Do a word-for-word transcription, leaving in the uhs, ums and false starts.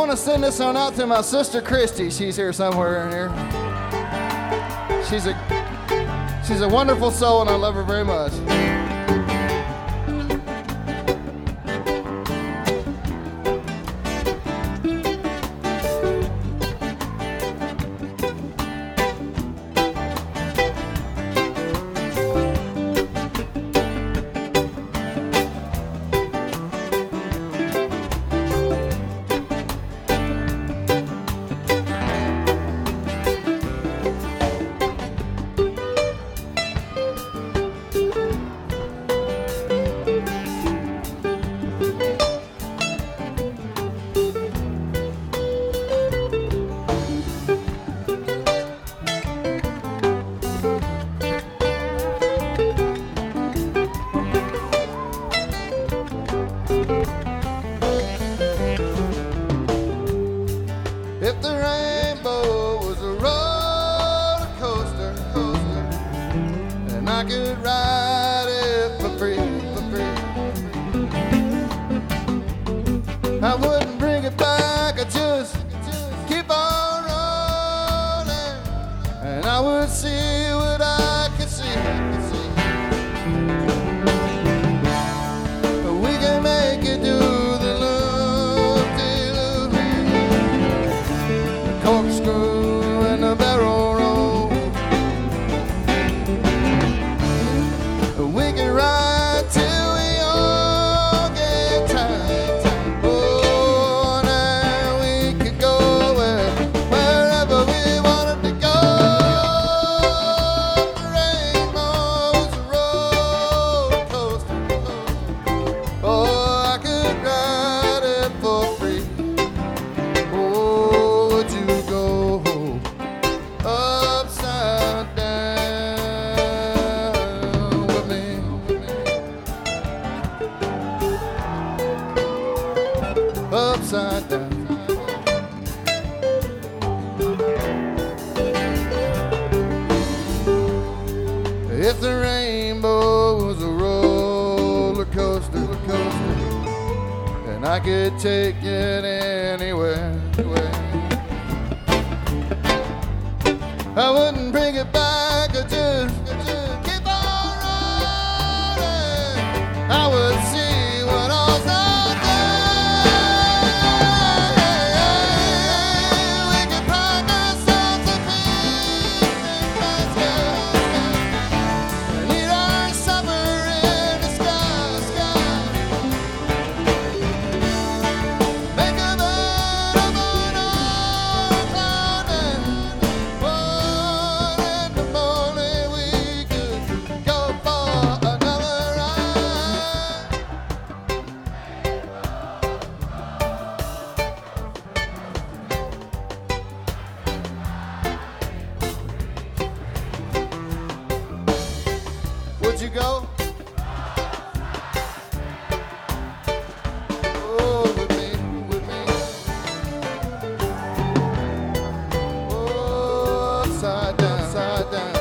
want to send this one out to my sister Christy. She's here somewhere in here. She's a she's a wonderful soul, and I love her very much. If the rainbow was a roller coaster, coaster, and I could ride it for free, for free, I wouldn't bring it back, I'd just keep on rolling, and I would see what I could see, could see. We can make it do the loop-de-loop, the corkscrew and the barrel roll. We can ride till we all get tired. Oh, now we could go where, wherever we wanted to go. The rainbow's a roller coaster. Oh, I could ride it for free. Oh, would you go upside down with me? Upside down. If the rainbow was a roller coaster, coaster, and I could take it anywhere, anywhere, I wouldn't bring it back, I just, I just keep on running. I would see what all's out there. We could pack ourselves a picnic basket and eat our supper in the sky, sky. Make a bed of an old cloud, and one in the morning we could go for another ride. Would you go? Oh, with me, with me. Oh, upside down, upside down.